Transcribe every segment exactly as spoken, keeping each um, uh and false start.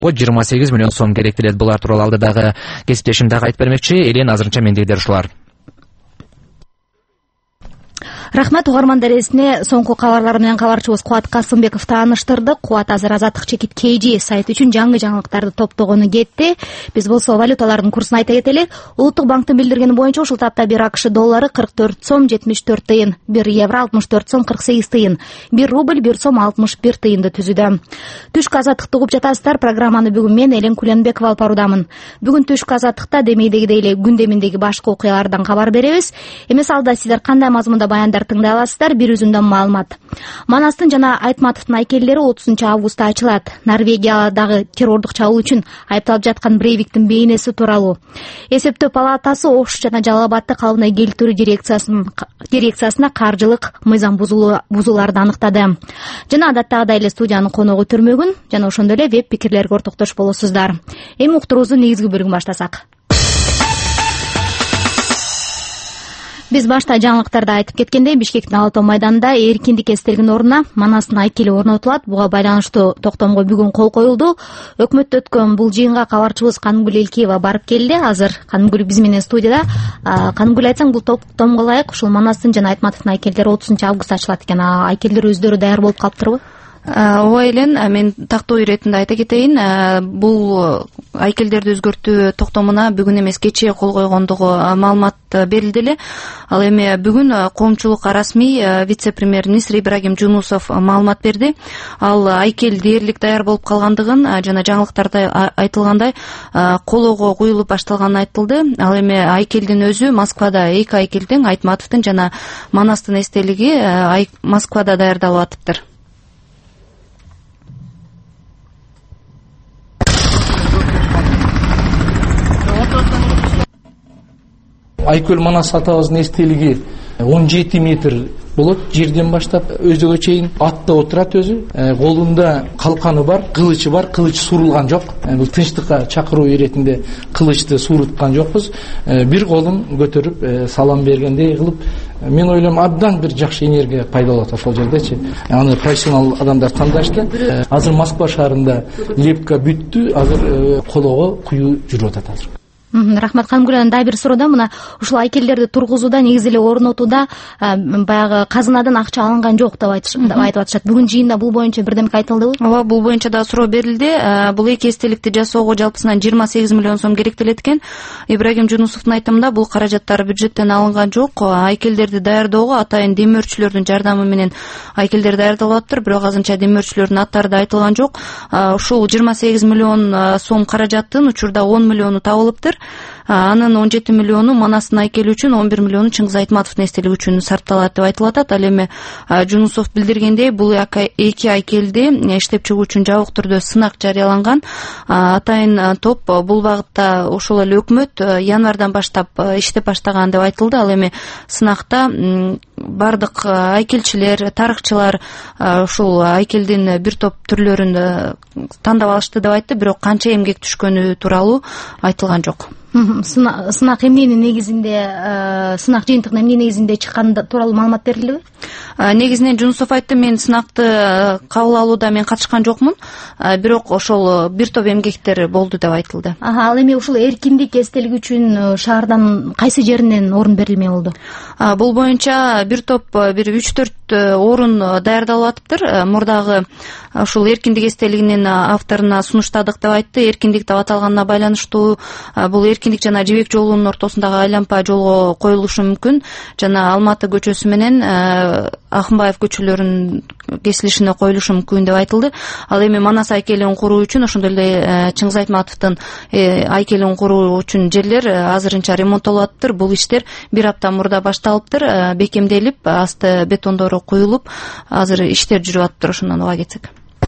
жыйырма сегиз миллион сом керектелет. Булар тууралуу алдыдагы кесиптешим дагы айтып бермекчи. Элен азырынча мендегилер ушулар. Рахмат, угармандар, эсине соңку кабарлар менен кабарчыбыз Кубат Касымбеков тааныштырды. Кубат азыр Азаттык чекит кей джи сайт үчүн жаңы жаңылыктарды топтогону кетти. Биз болсо валюталардын курсун айта кетели. Улуттук банктын билдиргени боюнча ушул тапта бир АКШ доллары кырк төрт сом жетимиш төрт тыйын, бир евро алтымыш төрт сом кырк сегиз тыйын, бир рубль бир сом алтымыш бир тыйынды түзүдө. Түшкү Азаттыкты угуп жатасыздар. Программаны бүгүн мен Элен Куленбекова алып баруудамын. Бүгүн Түшкү Азаттыкта демейдегидей эле күндөмүндөгү башкы окуялардан кабар беребиз. Эмес алда сиздер кандай мазмунда баяндар тыңдай аласыздар. Бир үзүндөн маалымат. Манастын жана Айтматовдун айкелдери отузунчу августта ачылат. Норвегиядагы террордук чабуул үчүн айыпталып жаткан Брейвиктин бейнеси тууралуу. Эсептөө палатасы Ош жана Жалал Абадты калыбына келтирүү дирекциясына каржылык мыйзам бузууларды аныктады. Жана адаттагыдай эле студиянын коногу Түрмөгүн жана ошондой эле веб пикирлерге ортоктош болосуздар. Эми уктуруубуздун негизги бөлүгүн баштасак. Биз башта жаңылыктарда айтып кеткендей, Бишкектин Ала тоо майданында эркиндик эстелигинин ордуна Манастын айкели орнотулат. Буга байланыштуу токтомго бүгүн кол коюлду. Өкмөттө өткөн бул жыйынга кабарчыбыз Канымгүл Элкиева барып келди. Азыр Канымгүл биз менен студияда. Канымгүл, айтсаң, бул токтомго ылайык ушул Манастын жана Айтматовдун айкелдери отузунчу августта ачылат экен. Айкелдер өздөрү даяр болуп калыптырбы? Ооба Элен, мен тактоо иретинде айта кетейин. Бул айкелдерди өзгөртүү токтомуна бүгүн эмес кечээ кол койгондугу маалымат берилди эле. Ал эми бүгүн коомчулукка расмий вице-премьер Нисир Ибрагим Жунусов маалымат берди. Ал айкел дээрлик даяр болуп калгандыгын жана жаңылыктарда айтылгандай колого куюлуп башталганын айтылды. Ал эми айкелдин өзү Москвада эки айкелдин, Айтматовдун жана Манастын эстелиги Москвада даярдалып атыптыр. Айкөл Манас атабыздын эстелиги он жети метр болот, жерден баштап өзөгө чейин. Атта отурат өзү, колунда калканы бар, кылычы бар, кылыч сурулган жок. Бул тынчтыкка чакыруу иретинде кылычты суруткан жокпуз. Бир колун көтөрүп салам бергендей кылып, мен ойлойм абдан бир жакшы энергия пайда болот ошол жердечи. Аны профессионал адамдар тандашты. Азыр Москва шаарында лепка бүттү, азыр колого куюу жүрүп атат азыр. Рахмат. Канымгүл, дагы бир суроо. Мына ушул айкелдерди тургузууда, негизи эле орнотууда баягы казынадан акча алынган жок деп айтып атышат. Бүгүн жыйында бул боюнча бирдемке айтылдыбы? Ооба, бул боюнча да суроо берилди. Бул эки эстеликти жасоого жалпысынан жыйырма сегиз миллион сом керектелет экен. Ибрагим Жунусовдун айтымында бул каражаттар бюджеттен алынган жок. Айкелдерди даярдоого атайын демөөрчүлөрдүн жардамы менен айкелдер даярдалып атыптыр, бирок азырынча демөөрчүлөрдүн аттары да айтылган жок. Ушул жыйырма сегиз миллион сом каражаттын учурда он миллиону табылыптыр. Анын он жети миллиону Манастын айкели үчүн, он бир миллиону Чыңгыз Айтматовдун эстелиги үчүн сарпталат деп айтылып атат. Ал эми Жунусов билдиргендей, бул эки айкелди иштеп чыгуу үчүн жабык түрдө сынак жарыяланган. Атайын топ бул багытта ошол эле өкмөт январдан баштап иштеп баштаган деп айтылды. Ал эми сынакта бардык айкелчилер, тарыхчылар ушул айкелдин бир топ түрлөрүн тандап алышты деп айтты, бирок канча эмгек түшкөнү тууралуу айтылган жок. Сынак эмненин негизинде, сынак жыйынтыгынын эмне негизинде чыкканы тууралуу маалымат берилдиби? Негизинен Жунусов айтты, мен сынакты кабыл алууда мен катышкан жокмун, бирок ошол бир топ эмгектер болду деп айтылды. Ал эми ушул эркиндик эстелиги үчүн шаардын кайсы жеринен орун берилмей болду? Бул боюнча бир топ, бир үч төрт орун даярдалып атыптыр. Мурдагы ушул эркиндик эстелигинин авторуна сунуштадык деп айтты. Эркиндик деп аталганына байланыштуу бул эркиндик жана Жибек жолунун ортосундагы айлампа жолго коюлушу мүмкүн, жана Алматы көчөсү менен Акынбаев көчөлөрүнүн кесилишине коюлушу мүмкүн деп айтылды. Ал эми Манас айкелин куруу үчүн, ошондой эле Чыңгыз Айтматовдун айкелин куруу үчүн жерлер азырынча ремонттолуп атыптыр. Бул иштер бир апта мурда башталыптыр, бекемделип, асты бетондору куюлуп, азыр иштер жүрүп атыптыр. Ошондон уга кетсек.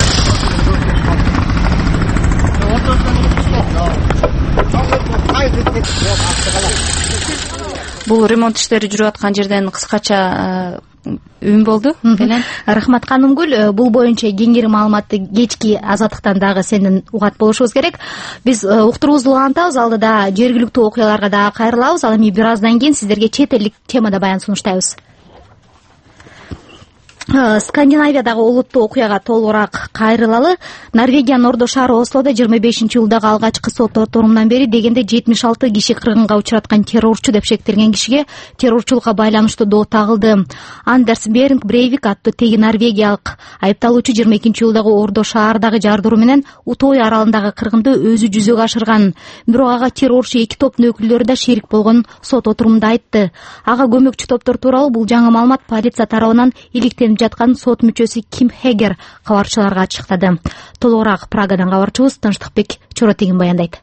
Бул ремонт иштери жүрүп аткан жерден кыскача үн болду. Рахмат Канымгүл, бул боюнча кеңири маалыматты кечки Азаттыктан дагы сенден угат болушубуз керек. Биз уктуруубузду улантабыз, алдыда жергиликтүү окуяларга дагы кайрылабыз. Ал эми бир аздан кийин сиздерге чет элдик темада баян сунуштайбыз. Скандинавиядагы олуттуу окуяга толугураак кайрылалы. Норвегиянын ордо шаары Ослодо жыйырма бешинчи июлдагы алгачкы сот отурумунан бери дегенде жетимиш алты киши кыргынга учраткан террорчу деп шектелген кишиге террорчулукка байланыштуу доо тагылды. Андерс Беринг Брейвик аттуу теги норвегиялык айыпталуучу жыйырма экинчи июлдагы ордо шаардагы жардыруу менен Утой аралындагы кыргынды өзү жүзөгө ашырган. Бирок ага террорчу эки топтун өкүлдөрү да шерик болгонун сот отурумунда айтты. Ага көмөкчү топтор тууралуу бул жаңы маалымат полиция тарабынан иликтенип жаткан сот мүчөсү Ким Хегер кабарчыларга ачыктады. Толугураак Прагадан кабарчыбыз Тынчтыкбек Чоротегин баяндайт.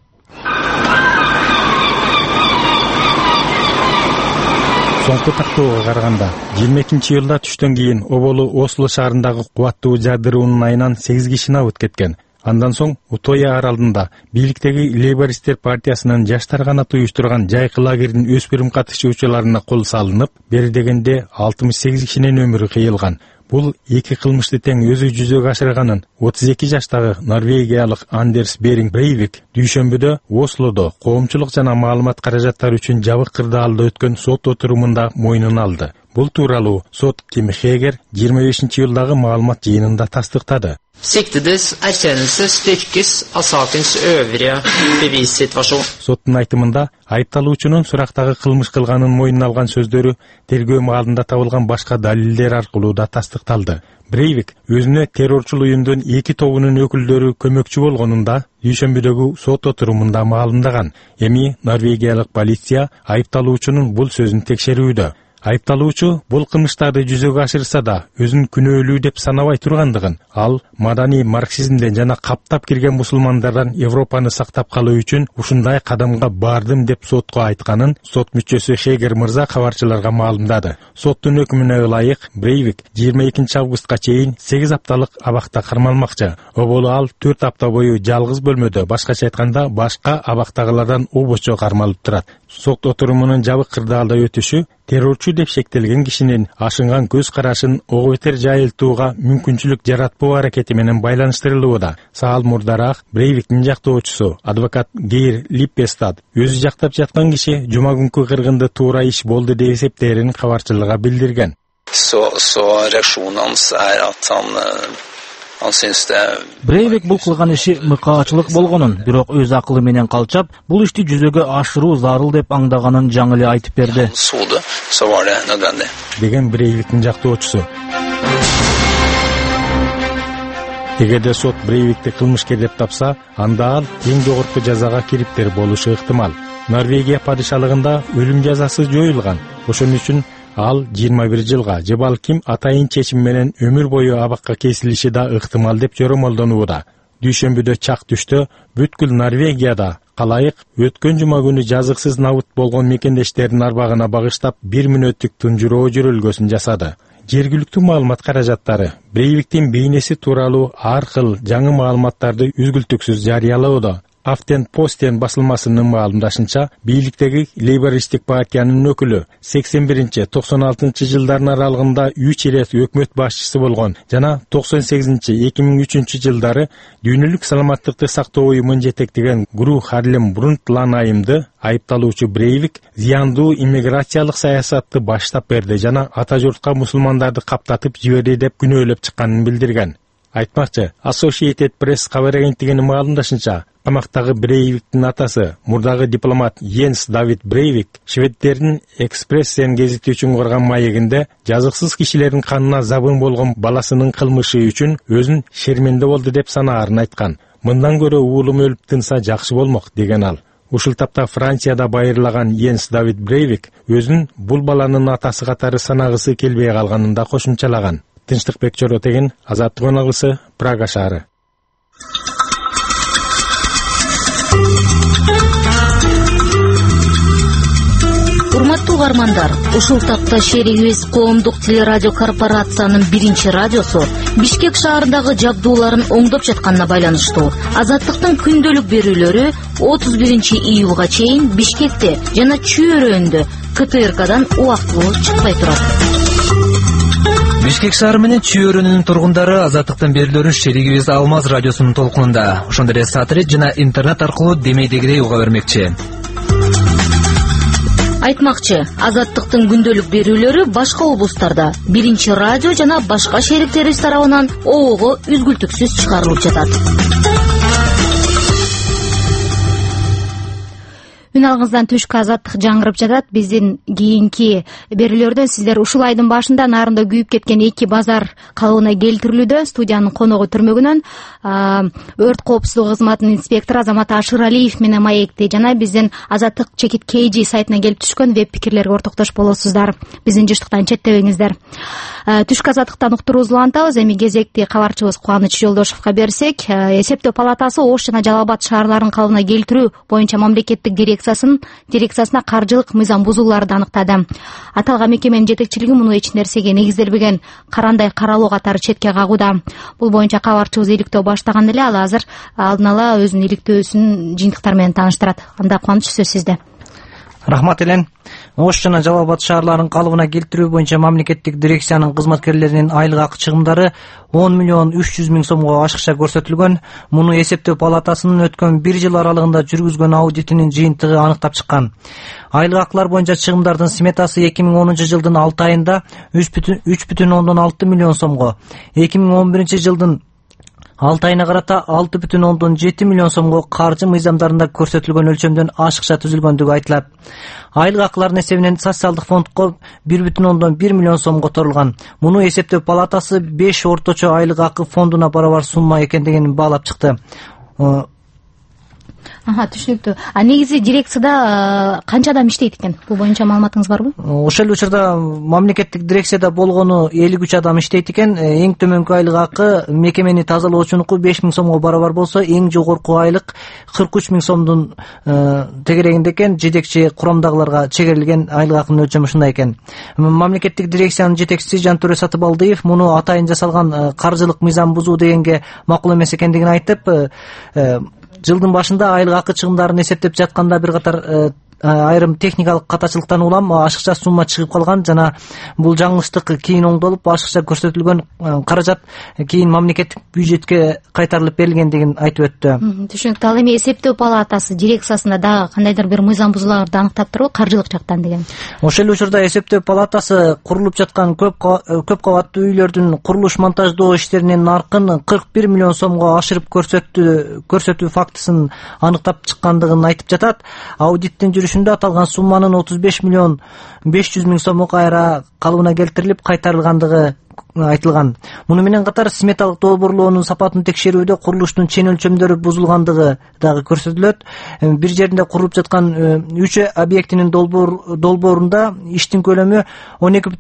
Соңку тактоого караганда жыйырма экинчи июлда түштөн кийин оболу Осло шаарындагы кубаттуу жардыруунун айынан сегиз киши набыт кеткен. Андан соң Утоя аралында бийликтеги Лейбористтер партиясынын жаштар канаты уюштурган жайкы лагердин өспүрүм катышуучуларына кол салынып, бери дегенде алтымыш сегиз кишинин өмүрү кыйылган. Бул эки кылмышты тең өзү жүзөгө ашырганын отуз эки жаштагы норвегиялык Андерс Беринг Брейвик дүйшөмбүдө Ослодо коомчулук жана маалымат каражаттары үчүн жабык кырдаалда өткөн сот отурумунда мойнун алды. Бул тууралуу сот Ким Хегер жыйырма бешинчи июлдагы маалымат жыйынында тастыктады. Siktedes erkjennelse styrkes av sakens øvrige bevissituasjon. Соттун айтымында айыпталуучунун сурактагы кылмыш кылганын мойнуна алган сөздөрү тергөө маалында табылган башка далилдер аркылуу да тастыкталды. Брейвик өзүнө террорчул уюмдун эки тобунун өкүлдөрү көмөкчү болгонунда дүйшөмбүдөгү сот отурумунда маалымдаган. Эми норвегиялык полиция айыпталуучунун бул сөзүн текшерүүдө. Айыпталуучу бул кылмыштарды жүзөгө ашырса да өзүн күнөөлүү деп санабай тургандыгын, ал маданий марксизмден жана каптап кирген мусулмандардан Европаны сактап калуу үчүн ушундай кадамга бардым деп сотко айтканын сот мүчөсү Хегер мырза кабарчыларга маалымдады. Соттун өкүмүнө ылайык Брейвик жыйырма экинчи августка чейин сегиз апталык абакта кармалмакчы. Оболу ал төрт апта бою жалгыз бөлмөдө, башкача айтканда башка абактагылардан обочо кармалып турат. Сот отурумунун жабык кырдаалда өтүшү террорчу деп шектелген кишинин ашынган көз карашын ого бетер жайылтууга мүмкүнчүлүк жаратпоо аракети менен байланыштырылууда. Саал мурдараак Брейвиктин жактоочусу адвокат Гейр Липпестад өзү жактап жаткан киши жума күнкү кыргынды туура иш болду деп эсептээрин кабарчылыгга билдирген. Så, så reaksjonen hans er at han, han synes det... Брейвик бул кылган иши мыкаачылык болгонун, бирок өз акылы менен калчап, бул ишти жүзөгө ашыруу зарыл деп аңдаганын жаңы эле айтып берди. Соды, så var det nødvendig. Деген Брейвиктин жактоочусу. Эгерде сот Брейвикти кылмышкер деп тапса, анда ал эң жогорку жазага кириптер болушу ыктымал. Норвегия падышалыгында өлүм жазасы жоюлган. Ошон үчүн ал жыйырма бир жылга же балким атайын чечим менен өмүр бою абакка кесилиши да ыктымал деп жоромолдонууда. Дүйшөмбүдө чак түштө бүткүл Норвегияда калайык өткөн жума күнү жазыксыз набыт болгон мекендештердин арбагына багыштап бир мүнөттүк тунжуроо жүрөлгөсүн жасады. Жергиликтүү маалымат каражаттары Брейвиктин бейнеси тууралуу ар кыл жаңы маалыматтарды үзгүлтүксүз жарыялоодо. Афтен Постен басылмасынын маалымдашынча, бийликтеги Лейбористтик партиянын өкүлү сексен биринчи токсон алтынчы жылдардын аралыгында үч ирет өкмөт башчысы болгон жана токсон сегизинчи эки миң үчүнчү жылдары дүйнөлүк саламаттыкты сактоо уюмун жетектеген Гру Харлем Брунтлан айымды айыпталуучу Брейвик зыяндуу иммиграциялык саясатты баштап берди жана ата журтка мусулмандарды каптатып жиберди деп күнөөлөп чыкканын билдирген. Айтмакчы, Associated Press кабар агенттигинин маалымдашынча, камактагы Брейвиктин атасы, мурдагы дипломат Йенс Давид Брейвик, шведтердин Экспрессен гезити үчүн курган маегинде жазыксыз кишилердин канына забын болгон баласынын кылмышы үчүн өзүн шерменде болду деп санаарын айткан. Мындан көрө уулум өлүп тынса жакшы болмок деген ал. Ушул тапта Францияда байырлаган Йенс Давид Брейвик өзүн бул баланын атасы катары санагысы келбей калганын да кошумчалаган. Тынчтыкбек Чоротегин, Азаттык өнагысы, Прага шаары. Урматтуу угармандар, ушул тапта шеригибиз коомдук телерадио корпорациянын биринчи радиосу Бишкек шаарындагы жабдууларын оңдоп жатканына байланыштуу Азаттыктын күндөлүк берүүлөрү отуз биринчи июлга чейин Бишкекте жана Чүйөрөндө ка тэ эр кадан убактылуу чыкпай турат. Бишкек шаары менен Чүйөрөнүн тургундары Азаттыктын берүүлөрүн шеригибиз Алмаз радиосунун толкунунда, ошондой эле сателлит жана интернет аркылуу демейдегидей уга бермекчи. Айтмакчы, Азаттыктын күндөлүк берүүлөрү башка облустарда Биринчи радио жана башка шериктерибиз тарабынан обого үзгүлтүксүз чыгарылып жатат. Үн алгыңыздан түшкү азаттык жаңырып жатат. Биздин кийинки берүүлөрдөн сиздер ушул айдын башында Нарында күйүп кеткен эки базар калыбына келтирилүүдө. Студиянын коногу түрмөгүнөн өрт коопсуздугу кызматынын инспектору Азамат Ашыралиев менен маекти жана биздин Азаттык чекит kg сайтына келип түшкөн веб пикирлерге ортоктош болосуздар. Биздин жыштыктан четтебеңиздер. Түшкү азаттыктан уктуруубузду улантабыз. Эми кезекти кабарчыбыз Кубаныч Жолдошовго берсек, эсептөө палатасы Ош жана Жалал Абад шаарларын калыбына келтирүү боюнча мамлекеттик дирекциясына каржылык мыйзам бузууларды аныктады. Аталган мекеменин жетекчилиги муну эч нерсеге негизделбеген карандай каралоо катары четке кагууда. Бул боюнча кабарчыбыз иликтөө баштаган эле, ал азыр алдын ала өзүнүн иликтөөсүн жыйынтыктары менен тааныштырат. Анда Кубаныч, сөз сизде. Рахмат элен. Ош жана Жалал Абад шаарларын калыбына келтирүү боюнча мамлекеттик дирекциянын кызматкерлеринин айлык акы чыгымдары он миллион үч жүз миң сомго ашыкча көрсөтүлгөн. Муну эсептөө палатасынын өткөн бир жыл аралыгында жүргүзгөн аудитинин жыйынтыгы аныктап чыккан. Айлык акылар боюнча чыгымдардын сметасы эки миң онунчу жылдын алты айында үч бүтүн ондон алты миллион сомго, эки миң он биринчи жылдын алты айына карата алты бүтүн ондон жети миллион сомго каржы мыйзамдарында көрсөтүлгөн өлчөмдөн ашыкча түзүлгөндүгү айтылат. Айлык акылардын эсебинен социалдык фондко бир бүтүн ондон бир миллион сом которулган. Муну эсептөө палатасы беш орточо айлык акы фондуна барабар сумма экендигин баалап чыкты. Аха, түшүнүктүү. А негизи дирекцияда канча адам иштейт экен? Бул боюнча маалыматыңыз барбы? Ошол учурда мамлекеттик дирекцияда болгону элүү үч адам иштейт экен. Эң төмөнкү айлык акы мекемени тазалоочунуку беш миң сомго барабар болсо, эң жогорку айлык кырк үч миң сомдун тегерегинде экен. Жетекчи курамдагыларга чегерилген айлык акынын өлчөмү ушундай экен. Мамлекеттик дирекциянын жетекчиси Жантөре Сатыбалдиев муну атайын жасалган каржылык мыйзам бузуу дегенге макул эмес экендигин айтып, жылдын башында айлык акы чыгымдарын эсептеп жатканда бир катар айрым техникалык катачылыктан улам ашыкча сумма чыгып калган жана бул жаңылыштык кийин оңдолуп ашыкча көрсөтүлгөн каражат кийин мамлекеттик бюджетке кайтарылып берилгендигин айтып өттү. Түшүнүктүү. Ал эми эсептөө палатасы дирекциясында дагы кандайдыр бир мыйзам бузууларды аныктап турбу, каржылык жактан деген? Ошол учурда эсептөө палатасы курулуп жаткан көп көп кабаттуу үйлөрдүн курулуш монтаждоо иштеринин наркын кырк бир миллион сомго ашырып көрсөттү көрсөтүү фактысын аныктап чыккандыгын айтып жатат. Аудиттин жүрүшүндө аталган сумманын отуз беш миллион беш жүз миң сому кайра калыбына келтирилип кайтарылгандыгы айтылган. Муну менен катар сметалык долбоорлоонун сапатын текшерүүдө курулуштун чен өлчөмдөрү бузулгандыгы дагы көрсөтүлөт. Бир жеринде курулуп жаткан үч объектинин долбоорунда иштин көлөмү он эки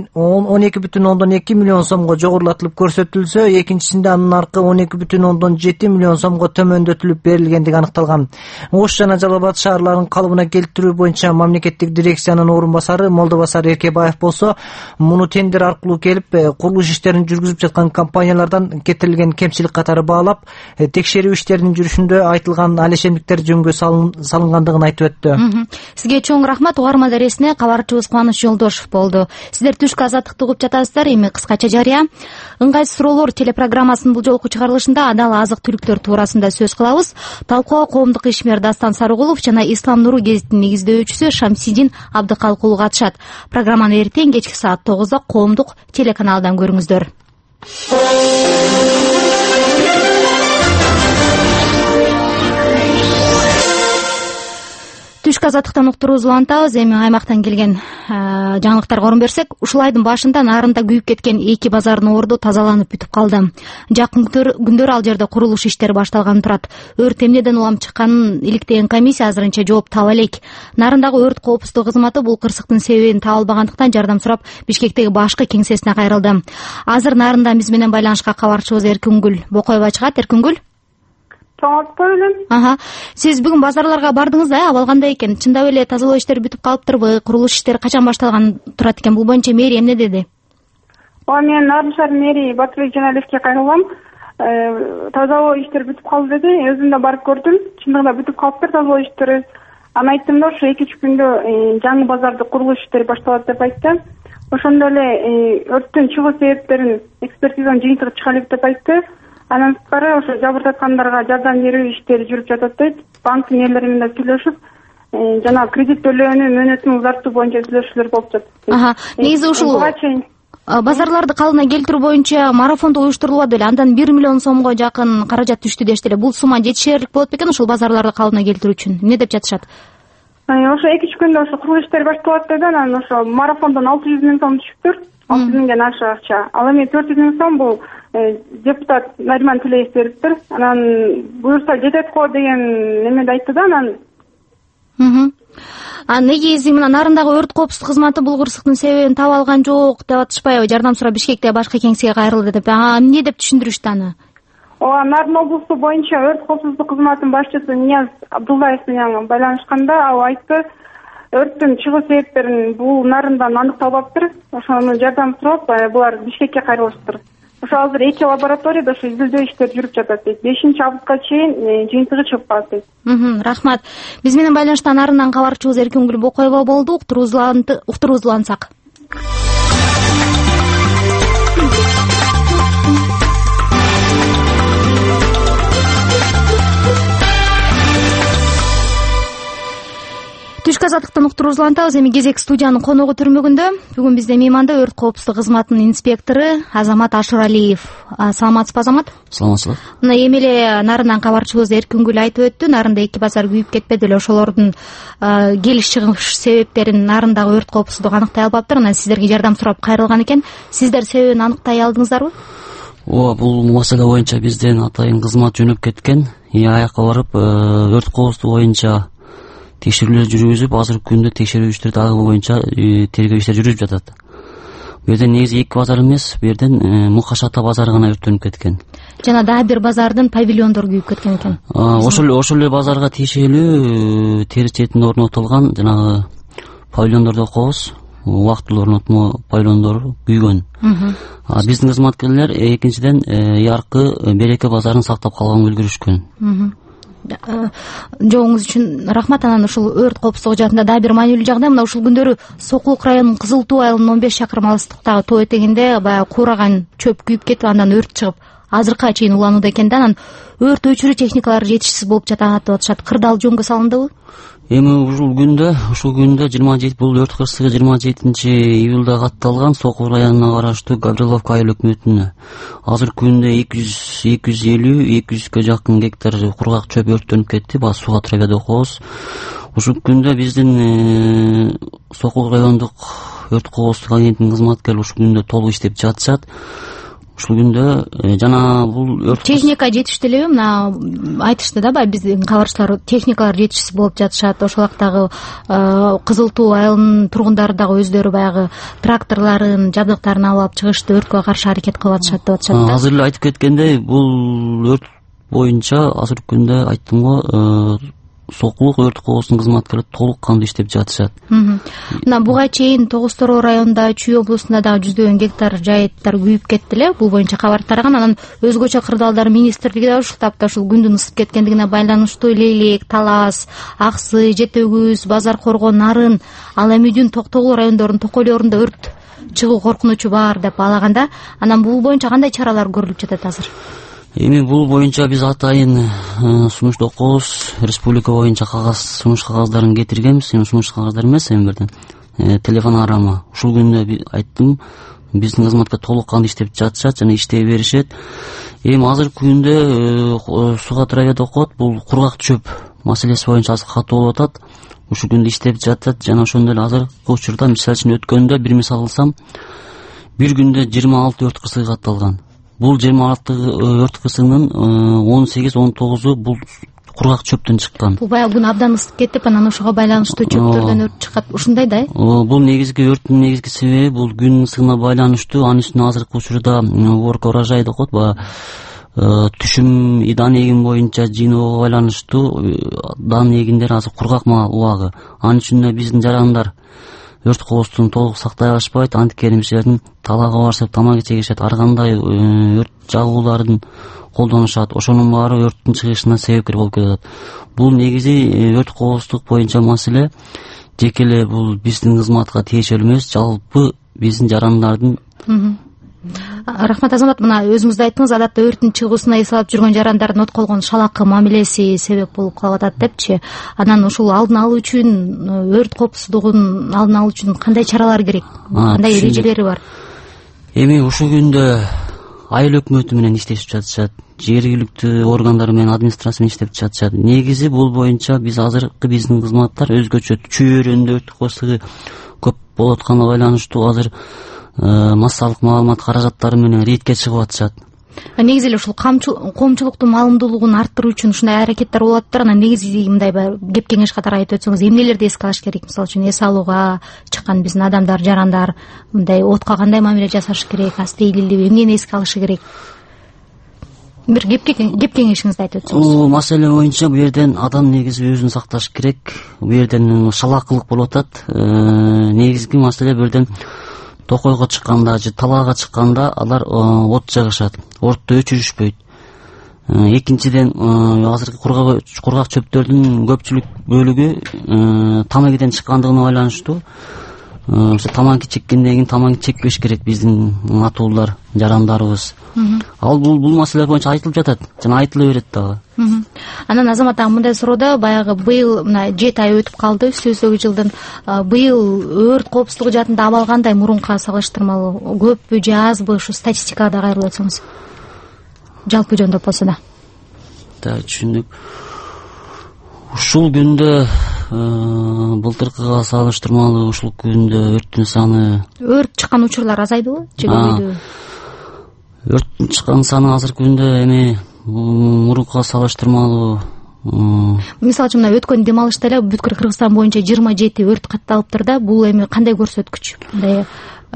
бүтүн ондон эки миллион сомго жогорулатылып көрсөтүлсө, экинчисинде анын наркы он эки бүтүн ондон жети миллион сомго төмөндөтүлүп берилгендиги аныкталган. Ош жана Жалал Абад шаарларын калыбына келтирүү боюнча мамлекеттик дирекциянын орун басары Молдобасар Эркебаев болсо, муну тендер аркылуу келип курулуш иштерин жүргүзүп жаткан компаниялардан кетирилген кемчилик катары баалап, текшерүү иштеринин жүрүшүндө айтылган алешендиктер жөнгө салынгандыгын айтып өттү. Сизге чоң рахмат. Угармандар эсине кабарчыбыз Кубаныч Жолдошов болду. Сиздер түшкү азаттыкты угуп жатасыздар. Эми кыскача жарыя. Ыңгайсыз суроолор телепрограммасынын бул жолку чыгарылышында адал азык түлүктөр туурасында сөз кылабыз. Талкууга коомдук ишмер Дастан Сарыгулов жана Ислам Нуру гезитинин негиздөөчүсү Шамсидин Абдыкалкулу катышат. Программаны эртең кечки саат тогузда коомдук телеканалдан көрүңүздөр. Түшкү азаттыктан уктуруубузду улантабыз. Эми аймактан келген жаңылыктарга орун берсек, ушул айдын башында Нарында күйүп кеткен эки базардын орду тазаланып бүтүп калды. Жакын күндөр ал жерде курулуш иштери башталганы турат. Өрт эмнеден улам чыкканын иликтеген комиссия азырынча жооп таба элек. Нарындагы өрт коопсуздук кызматы бул кырсыктын себебин таба албагандыктан жардам сурап Бишкектеги башкы кеңсесине кайрылды. Азыр Нарында биз менен байланышка кабарчыбыз Эркингүл Бокоева чыгат. Эркингүл, Аха, сиз бүгүн базарларга бардыңыз да, абал кандай экен? Чындап эле тазалоо иштери бүтүп калыптырбы? Курулуш иштери качан башталган турат экен? Бул боюнча мэрия эмне деди? Ооба, мен Нарын шаар мэрии Батырбек Жаналиевге кайрылгам. Тазалоо иштери бүтүп калды деди. Өзүм да барып көрдүм. Чындыгында бүтүп калыптыр тазалоо иштери. Аны айттым да, ошо эки үч күндө жаңы базарды курулуш иштери башталат деп айтты. Ошондо эле өрттүн чыгуу себептерин экспертизанын жыйынтыгы чыгалып деп айтты. Анан сырткары ошо жабырдаткандарга жардам берүү иштери жүрүп жатат дейт. Банктын ээлери менен сүйлөшүп, жана кредит төлөөнү мөөнөтүн узартуу боюнча сүйлөшүүлөр болуп жатат. Негизи ушул буга чейин базарларды калыбына келтирүү боюнча марафондо уюштурулуп беле, андан бир миллион сомго жакын каражат түштү дешти эле. Бул сумма жетишерлик болот бекен ушул базарларды калыбына келтирүү үчүн? Эмне деп жатышат? Ошо эки үч күндө ошо курулуш иштери башталат деди, анан ошо марафондон алты жүз миң сом түшүптүр, алты жүз миңден ашык акча. Ал эми төрт жүз миң сом бул депутат Нариман Тилеев бериптир. Анан буюрса жетет го деген немеди айтты да, анан А негизи мына Нарындагы өрт коопсуздук кызматы бул кырсыктын себебин таба алган жок деп атышпайбы? Жардам сурап Бишкекте башкы кеңсеге кайрылды деп. А эмне деп түшүндүрүштү аны? Ооба, Нарын облусту боюнча өрт коопсуздук кызматынын башчысы Нияз Абдуллаев менен байланышканда ал айтты, өрттүн чыгуу себептерин бул Нарындан аныкталбаптыр. Ошону жардам сурап булар Бишкекке кайрылышыптыр. Ошо азыр эки лабораторияда ошо изилдөө иштери жүрүп жатат дейт. бешинчи августка чейин жыйынтыгы чыгып калат дейт. Рахмат. Биз менен байланышта Нарындан кабарчыбыз Эркингүл Бокоева болду. Уктуруубузлансак. Түшкү азаттыктан уктуруубузлантабыз. Эми кезек студиянын коногу түрмөгүндө. Бүгүн бизде мейманда өрт коопсуздук кызматынын инспектору Азамат Ашыралиев. Саламатсызбы, Азамат? Саламатсызбы. Мына эми эле Нарындан кабарчыбыз Эркингүл айтып өттү. Нарында эки базар күйүп кетпеди эле, ошолордун келиш чыгыш себептерин Нарындагы өрт коопсуздук аныктай албаптыр. Анан сиздерге жардам сурап кайрылган экен. Сиздер себебин аныктай алдыңыздарбы? Ооба, бул маселе боюнча бизден атайын кызмат жөнөп кеткен. Аяка барып өрт коопсуздук боюнча текшерүүлөр жүргүзүп, азыркы күндө текшерүү иштери дагы боюнча тергөө иштери жүрүп жатат. Бу жерден негизи эки базар эмес, бу жерден Мукаш ата базары гана өрттөнүп кеткен. Жана дагы бир базардын павильондору күйүп кеткен экен. Ошол ошол эле базарга тиешелүү терис четинде орнотулган жанагы павильондорду окуябыз. Убактылуу орнотмо павильондору күйгөн. Биздин кызматкерлер экинчиден Яркы Береке базарын сактап калганга үлгүрүшкөн. Жооңуз үчүн рахмат. Анан ушул өрт коопсуздугу жаатында дагы бир маанилүү жагдай, мына ушул күндөрү Сокулук районунун Кызыл Туу айылынын он беш чакырым алыстыктагы тоо этегинде баягы куураган чөп күйүп кетип, андан өрт чыгып азыркыга чейин уланууда экен да. Анан өрт өчүрүү техникалары жетишсиз болуп жатат деп атышат. Кырдаал жөнгө салындыбы? Эми ушул күндө, ушул күндө жыйырма жети бул өрт кырсыгы жыйырма жетинчи июлда катталган Сокулук районуна караштуу Гавриловка айыл өкмөтүнө. Азыркы күндө эки жүз элүү эки жүзгө жакын гектар кургак чөп өрттөнүп кетти. Баа суга требеде окуябыз. Ушул күндө биздин Сокулук райондук өрт коопсуздук агенттигинин кызматкерлери ушул күндө толук иштеп жатышат. Ушул күндө жана бул өрт техника жетиштүү элеби? Мына айтышты да, баягы биздин кабарчылар техникалар жетишсиз болуп жатышат. Ошол жактагы Кызыл Туу айылынын тургундары дагы өздөрү баягы тракторларын, жабдыктарын алып алып чыгышты, өрткө каршы аракет кылып атышат деп атышат да. Азыр эле айтып кеткендей, бул өрт боюнча азыркы күндө айттым го, Сокулук өрт коопсуздук кызматкерлери толук кандуу иштеп жатышат. Мына буга чейин Тогуз Тороо районунда, Чүй облусунда дагы жүздөгөн гектар жайыттар күйүп кетти эле. Бул боюнча кабар тараган. Анан өзгөчө кырдаалдар министрлиги да ушул тапта ушул күндүн ысып кеткендигине байланыштуу Лейлек, Талас, Аксы, Жетөгүз, Базар Корго, Нарын, ал эми Үдүн, Токтогул райондорунун токойлорунда өрт чыгуу коркунучу бар деп баалаганда, анан бул боюнча кандай чаралар көрүлүп жатат азыр? Эми бул боюнча биз атайын сунушту окуябыз. Республика боюнча кагаз, сунуш кагаздарын кетиргенбиз. Эми сунуш кагаздар эмес, эми бирден телефон арама. Ушул күндө айттым, биздин кызматка толук кандуу иштеп жатышат жана иштей беришет. Эми азыркы күндө суга трабеде окуат. Бул кургак чөп маселеси боюнча азыр катуу болуп атат. Ушул күндө иштеп жатат жана ошондой эле азыркы учурда мисалы үчүн өткөндө бир мисал кылсам, бир күндө жыйырма алты өрт кырсыгы катталган. Бул жыйырма алты өрт кырсыгынын он сегиз он тогузу бул кургак чөптөн чыккан. Бул баягы күн абдан ысып кетип, анан ошого байланыштуу чөптөрдөн өрт чыгат. Ушундай да? Бул негизги өрттүн негизги себеби бул күн ысыгына байланыштуу. Анын үстүнө азыркы учурда уборка урожай деп коет, баягы түшүм дан эгин боюнча жыйноого байланыштуу дан эгиндер азыр кургак убагы. Анын үчүн биздин жарандар өрт коопсуздугун толук сактай алышпайт. Анткени мисилердин талаага барышып тамак чегишет, ар кандай өрт жагууларын колдонушат. Ошонун баары өрттүн чыгышына себепкер болуп кетет. Бул негизи өрт коопсуздук боюнча маселе жеке эле бул биздин кызматка тиешелүү эмес, жалпы биздин жарандардын Рахмат Азамат, мына өзүңүз да айттыңыз, адатта өрттүн чыгуусуна эс алып жүргөн жарандардын от колгон шалакы мамилеси себеп болуп калып атат депчи. Анан ушул алдын алуу үчүн, өрт коопсуздугун алдын алуу үчүн кандай чаралар керек? Кандай эрежелери бар? Эми ушул күндө айыл өкмөтү менен иштешип жатышат, жергиликтүү органдар менен администрация менен иштеп жатышат. Негизи бул боюнча биз азыркы биздин кызматтар өзгөчө чүй-өрөөндө өрт коопсуздугу көп болуп атканына байланыштуу азыр массалык маалымат каражаттары менен рейдке чыгып атышат. Негизи эле ушул коомчулуктун маалымдуулугун арттыруу үчүн ушундай аракеттер болуп атыптыр. Анан негизи мындай кеп кеңеш катары айтып өтсөңүз, эмнелерди эске алыш керек? Мисалы үчүн эс алууга чыккан биздин адамдар, жарандар мындай отко кандай мамиле жасаш керек, асты ийгилиби, эмнени эске алышы керек? Бир кеп кеңешиңизди айтып өтсөңүз. Бул маселе боюнча бу жерден адам негизи өзүн сакташ керек. Бу жерден шалаакылык болуп атат. Негизги маселе бу жерден токойго чыкканда же талаага чыкканда алар от жагышат, ортто өчүрүшпөйт. Экинчиден, азыркы кургак чөптөрдүн көпчүлүк бөлүгү тамакиден чыккандыгына байланыштуу. Ошо тамаки чеккенден кийин тамаки чекпеш керек биздин атуулар, жарандарыбыз. Ал бул бул маселе боюнча айтылып жатат жана айтыла берет дагы. Анан Азамат агам мындай суроо, баягы быйыл мына жети ай өтүп калды үстүбүздөгү жылдын. Быйыл өрт коопсуздугу жаатында абал кандай, мурункуга салыштырмалуу? Көппү же азбы? Ушу статистикага да кайрылып өтсөңүз. Жалпы жөндөп болсо да. Да, түшүндүк. Ушул күндө былтыркыга салыштырмалуу ушул күндө өрттүн саны, өрт чыккан учурлар азайдыбы же көбөйдүбү? Өрттүн чыккан саны азыркы күндө эми мурункуга салыштырмалуу. Мисалы үчүн мына өткөн дем алышта эле бүткүл Кыргызстан боюнча жыйырма жети өрт катталыптыр да. Бул эми кандай көрсөткүч? Мындай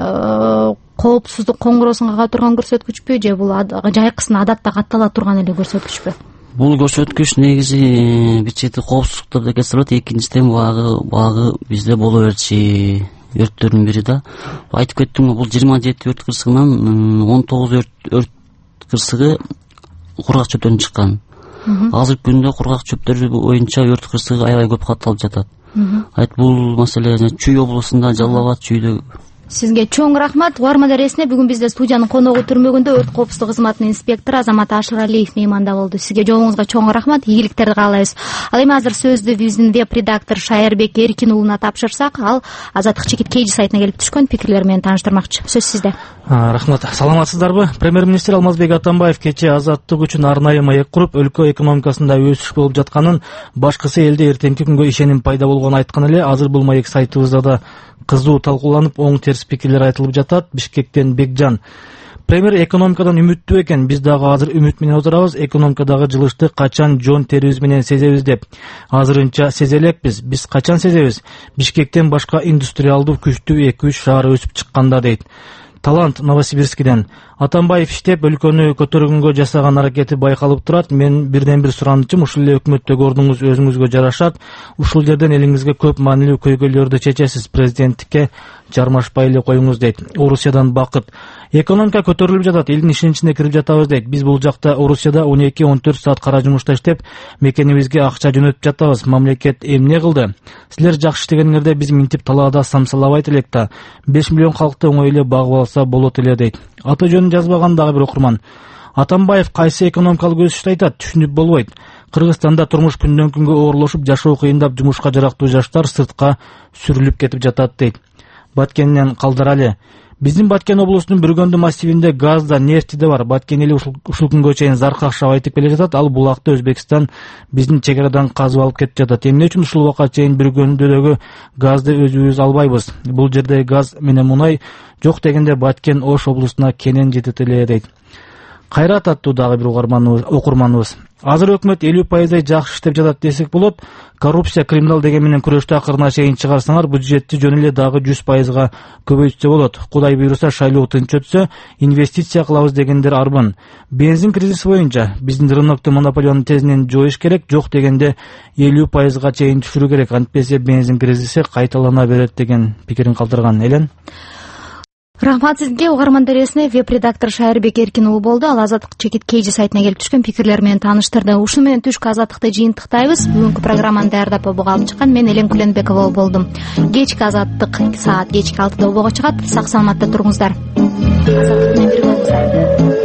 коопсуздук коңгуроосун кага турган көрсөткүчпү же бул жайкысын адатта каттала турган эле көрсөткүчпү? Бул көрсөткүч негизи бир чети коопсуздукта да эсептелет, экинчиден багы багы бизде боло берчи өрттөрдүн бири да. Айтып кеттим, бул жыйырма жети өрт кырсыгынан он тогуз өрт кырсыгы кургак чөптөрдөн чыккан. Азыркы күндө кургак чөптөр боюнча өрт кырсыгы аябай көп катталып жатат. Айт бул маселе Чүй облусунда, Жалал абад, Чүйдө. Сизге чоң рахмат. Угармандар эсине бүгүн бизде студиянын коногу түрмөгүндө өрт коопсуздук кызматынын инспектору Азамат Ашыралиев мейманда болду. Сизге жообуңузга чоң рахмат, ийгиликтерди каалайбыз. Ал эми азыр сөздү биздин веб-редактор Шайырбек Эркин уулуна тапшырсак, ал Азаттык чекит Кейжи сайтына келип түшкөн пикирлер менен тааныштырмакчы. Сөз сизде. Рахмат. Саламатсыздарбы? Премьер-министр Алмазбек Атамбаев кечээ Азаттык үчүн арнайы маек куруп, өлкө экономикасында өсүш болуп жатканын, башкысы элде эртеңки күнгө ишеним пайда болгонун айткан эле. Азыр бул маек сайтыбызда да кызуу талкууланып, оң терс пикирлер айтылып жатат. Бишкектен Бекжан: премьер экономикадан үмүттүү экен, биз дагы азыр үмүт менен отурабыз. Экономикадагы жылышты качан жон терибиз менен сезебиз деп. Азырынча сезе элекпиз. Биз качан сезебиз? Бишкектен башка индустриалдуу күчтүү эки үч шаар өсүп чыкканда дейт. Талант Новосибирскиден: Атамбаев иштеп, өлкөнү көтөргөнгө жасаган аракети байкалып турат. Мен бирден бир суранычым, ушул эле өкмөттөгү ордуңуз өзүңүзгө жарашат. Ушул жерден элиңизге көп маанилүү көйгөйлөрдү чечесиз. Президенттикке жармашпай эле коюңуз дейт. Орусиядан Бакыт: экономика көтөрүлүп жатат, элдин ишинин ичине кирип жатабыз дейт. Биз бул жакта Орусияда он эки он төрт саат кара жумушта иштеп, мекенибизге акча жөнөтүп жатабыз. Мамлекет эмне кылды? Силер жакшы иштегениңерде биз минтип талаада самсалабайт элек да. беш миллион калкты оңой эле багып алса болот эле дейт. Аты жөнүн жазбаган дагы бир окурман: Атамбаев кайсы экономикалык өсүштү айтат? Түшүнүп болбойт. Кыргызстанда турмуш күндөн күнгө оорлошуп, жашоо кыйындап, жумушка жарактуу жаштар сыртка сүрүлүп кетип жатат дейт. Баткенден Калдарали: биздин Баткен облусунун Бүргөндү массивинде газ да, нефти да бар. Баткен эли ушул күнгө чейин заркакшап айтып келе жатат. Ал булакты Өзбекстан биздин чек арадан казып алып кетип жатат. Эмне үчүн ушул убакка чейин Бүргөндүдөгү газды өзүбүз албайбыз? Бул жерде газ менен мунай жок дегенде Баткен Ош облусуна кенен жетет эле дейт. Кайрат аттуу дагы бир окурманыбыз: азыр өкмөт элүү пайыздай жакшы иштеп жатат десек болот. Коррупция, криминал деген менен күрөштү акырына чейин чыгарсаңар, бюджетти жөн эле дагы жүз пайызга көбөйтсө болот. Кудай буйруса, шайлоо тынч өтсө, инвестиция кылабыз дегендер арбын. Бензин кризиси боюнча биздин рынокту монополияны тезинен жоюш керек, жок дегенде элүү пайызга чейин түшүрүү керек. Антпесе бензин кризиси кайталана берет деген пикирин калтырган. Элен Рахмат сизге. Угармандар эресине веб редактор Шайырбек Эркин уулу болду. Ал Азаттык чекит Kg сайтына келип түшкөн пикирлер менен тааныштырды. Ушуну менен түшкү Азаттыкты жыйынтыктайбыз. Бүгүнкү программаны даярдап обого алып чыккан мен Элен Куленбекова болдум. Кечки Азаттык саат кечки алтыда обого чыгат. Сак саламатта туруңуздар. Азаттык менен бирге болуңуздар.